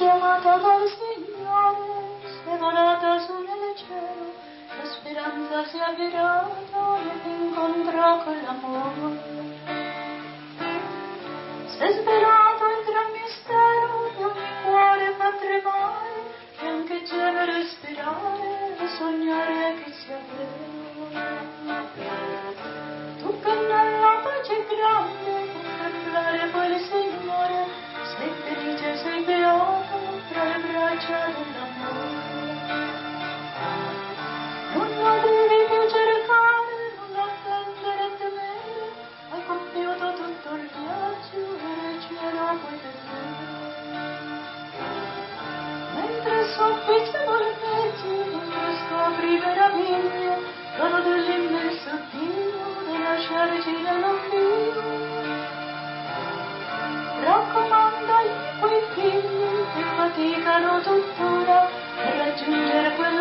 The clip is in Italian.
chiamata dal Signore, sei volata su nel cielo, la speranza si è avvirata nell'incontro con l'amore. Sei svelato il gran mistero di ogni cuore fa tremare, e anche gemere e sperare, e sognare che sia vero. Tu che nella pace grande contemplare poi il Signore, sei felice, sei beato tra le braccia dell'amore. Non la devi più cercare, non l'attendere e temere, hai compiuto tutto il viaggio e nel cielo puoi vedere. Mentre soffice volpeggi, mentre scopri meraviglie, dono dell'immenso Dio, da lasciarci nell'oblio. Raccomandagli quei figli che faticano tuttora per raggiungere quella